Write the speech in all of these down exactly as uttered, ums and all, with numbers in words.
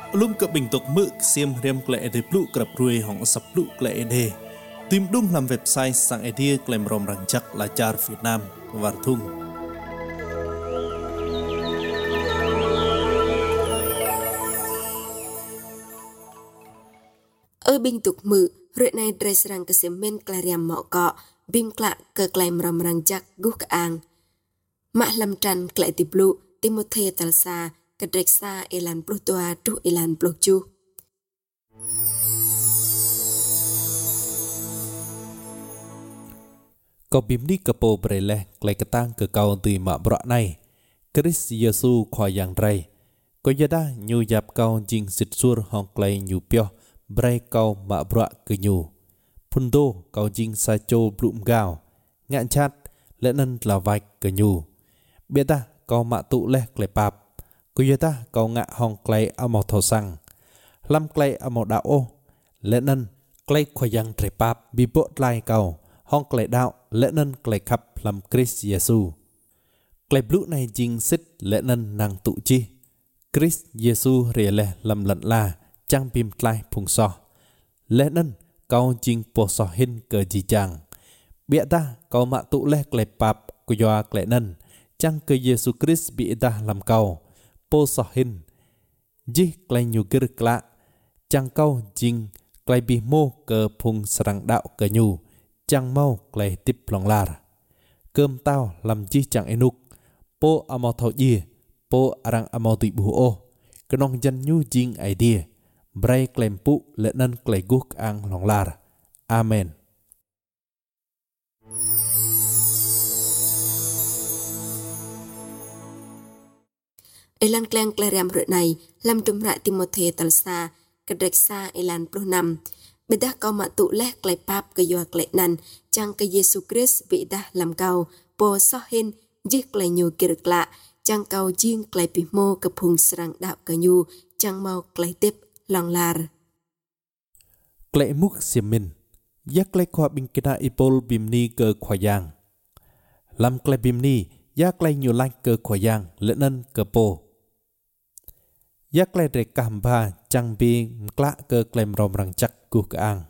Lum ke bình tục mực xiêm riêng lệ để plu cặp ruồi hỏng sập plu lệ đề tìm đúng làm website sang idea claim rom răng chắc là char Việt Nam và thung ở bình tục mực rồi này dress răng cái xiêm men clariam mọ cọ bim klạ ke claim rom răng chắc guk ang mạ lâm trần klệ tì plu Timothy talsa ke dreksa elan plutoa tu elan plokju Kau bim ni kepo bereleh klai ketang ke kau tui mak berak nai. Chris Yesu kwa yang rai. Kau yada nyu yap kau jing sit sur hong klai nyu pioh brai kau mak berak ke nyu. Pundo kau jing sa cho blum gao. Ngạn chat lẽ nân là vạch ke nyu. Biết ta kau mak tu leh klai pap. Kau yada kau ngạ hong klai amau thau sang. Lam klai amau đạo ô. Lẽ nân klai kwa yang tre pap bi bot lai kau. Hong klai đạo lẽ nân klai khắp làm Chris Yesu. Klai blue này jing sit lẽ nân nàng tụ chi. Chris Yesu rìa leh làm lận la chang bim klai phung so. Lẽ nân kau jing po so hin cờ ji chang. Bịa ta kau mạ tụ leh klai pap của doa klai nân. Chang cờ Yesu Chris bị ta làm kau. Po so hin. Ji klai nyu gir klạ. Chang kau jing klai bi mo cờ phung sarang đạo cờ nyu. Chang mau klai tip long lar. Cơm tao làm chi chẳng enuk. Po amau thau ye. Po arang amau tui bu o. Kenong jan nyu jing idea. Brai klem pu lệ nân klai guk ang long lar. Amen. Elan klang klariam rượt này làm trùm rạ Timothy talsa ke dreksa elan puluh enam. Bedah kau mak tu leh klai pap ke yoa klai nan chang ke Yesu Christ bị dah làm kau po so hin jih klai nyu kir klạ chang kau jing klai pi mo ke phung serang đạo ke nyu chang mau klai tip long lar. Klai muk simin yak klai kwa bing kina ipol bimni ke kwa yang. Lam klai bimni yak klai nyu lai ke kwa yang lệ nân ke po. Yak klai re kahamba chang bi klạ ke klai rom rang chắc ku ke ang.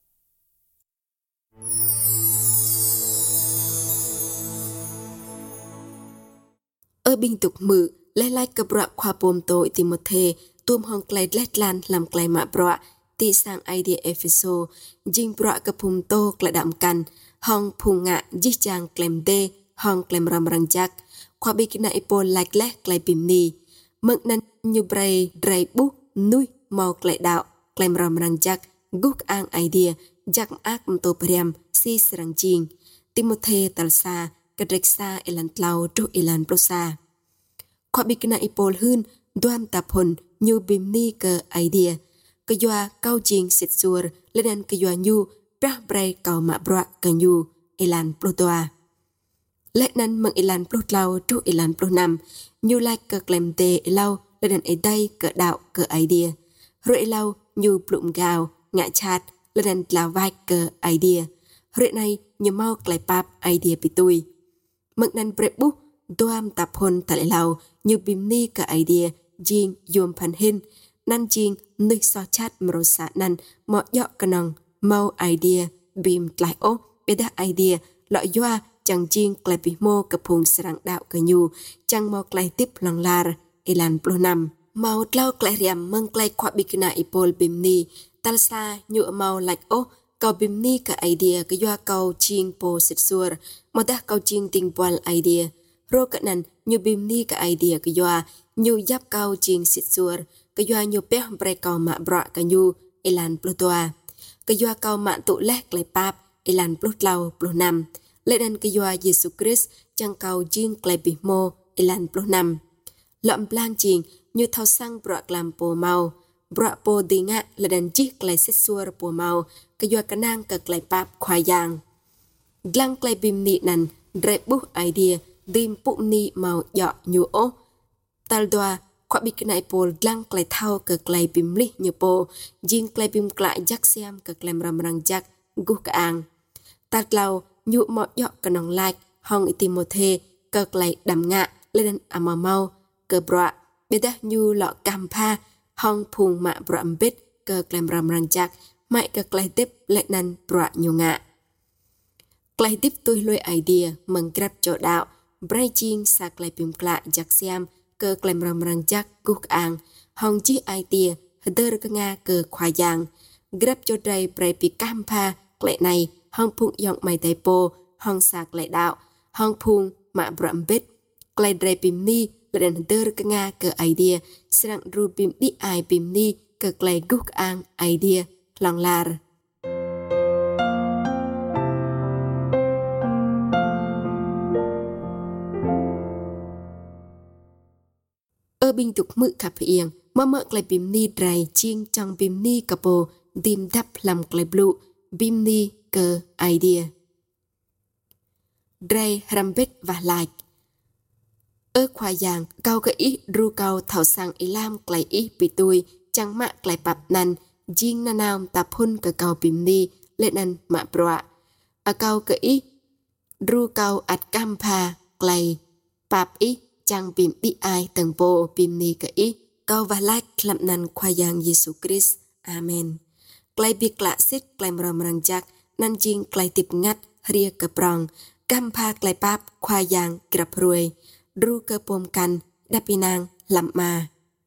Ở bình tục mự lai lai ke bra kwa pom tội Timothy tuom hong klai let lan làm klai ma bra ti sang idea Epheso jing bra ke pum to klai đam kan hong phung ngạ ji chang klem de hong klem ram rang chắc kwa bi kina ipol like leh klai bim ni mực nan như bray dray bu nuôi mau klai đạo klem ram rang chắc guk ang idea jak ak to priam si serang jing Timothy talsa ke dreksa elan tlau tu elan prosa kwa bi kina ipol hun doam tapon như bim ni ke idea ke yoa kau jing sit sur ledan ke yoa nyu pra bray kau ma bra ke nyu elan protoa lệ nan mừng elan plot lau tu elan plot nam nyu like ke klem te lau ledan ai dai ke đạo ke idea rồi lau nyu plum gao ngạ chat ledan tlau vai ke idea rồi này như mau klai pap idea pitui mực nan bre bu doam tapon tại lau như bim ni ke idea jing yom phan hin nan jing nơi so chat mrosa nan mo yo kanong mau idea bim tlai o beda idea lo yoa chang jing klai pi mo ke phung serang đạo ke nyu chang mo klai tip long lar elan puluh enam mau tlau klai riam meng klai kwa bikina ipol bim ni talsa nyu mau like o kau bim ni ke idea ke yoa kau jing po sit sur mo dah kau jing ting pal idea ro ke nan nyu bim ni ke idea ke yoa nyu yap kau jing sit sur ke yoa nyu peh bre kau ma bra ke nyu elan puluh toa ke yoa kau ma tu leh klai pap elan puluh tlau puluh enam lệ đan ke yoa Yesu Christ chang kau jing klai pi mo elan puluh enam lậm plang jing như thau sang bra klam po mau bra po di ngạ lệ đan jih klai sit sur po mau ke yoa kanang ke klai pap khwa yang glang klai bim ni nan dre bu idea dim pu ni mau yo nyu o tal doa kwa bi knai pol glang klai thau ke klai bim li nyu po jing klai bim klai jak siam ke klem ram rang jak gu ka ang tat lau nyu mo yo kanong like hong Timothy ke klai đam ngạ lên ama mau ke bra beda nyu lo kam pha hong phùng mạ bọa bít cơ klem ram răng chắc mãi cơ klei tiếp lệ năn bọa nhô ngạ. Klei tiếp tôi lôi idea mừng grab cho đạo bray chiên sa klei pim klạ chắc xem cơ klem ram răng chắc cúc ang hong chi idea hder cơ nga cơ khoa giang grab cho đây bray pi cam pha klei này hong phùng yong mai tay po hong sa klei đạo hong phùng mạ bọa bít klei dray pim ni lên hder cơ nga cơ idea sang ru pim đi ai pim ni cơ klei cúc ang idea lòng lar. Ở bình tục mự cặp hiền, mà mợ klei bim ni dray chiêng trong bim ni capo tim đắp làm klei blue bim ni cơ idea. Dray rambet và like. Ở khoa giang cao cái ít ru cao thảo sang ilam klei ít bị tui chẳng mạ klei bạp năn riêng na nào tập hôn cái cao bim ni lên năn mạ bọa. Ở cao cái ít ru cao ạt cam pha klei bạp ít chẳng bim đi ai tầng bộ bim ni cái ít cao và like làm năn khoa giang Jesus Christ. Amen. Klei biệt lạ xích klei mram răng chắc năn riêng klei tiếp ngắt ria cơ prong cam pha klei bạp khoa giang grab ruồi ru cơ pom căn đáp pinang làm mà.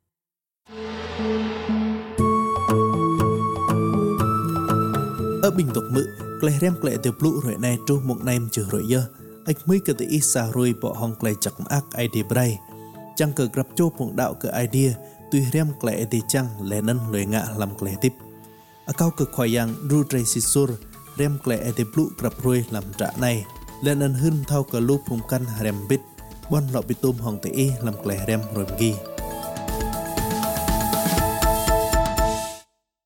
Ở bình tục mự, klei rem klei tiêu blue rồi này tru một nem chữ rồi dơ. Ách mới cơ tự ít xa rồi bỏ hong klei chặt ác idea bray. Chẳng cơ grab chô phong đạo cơ idea, tuy rem klei thì chẳng lẽ nân lời ngạ làm klei tiếp. Ở cao cơ khoai yang ru dray si sur, rem klei tiêu blue grab rồi làm trả này. Lẽ nân hưng thao cơ lưu phong căn rem bít, bon lọ bị tôm hong tự ý làm klei rem rồi ghi.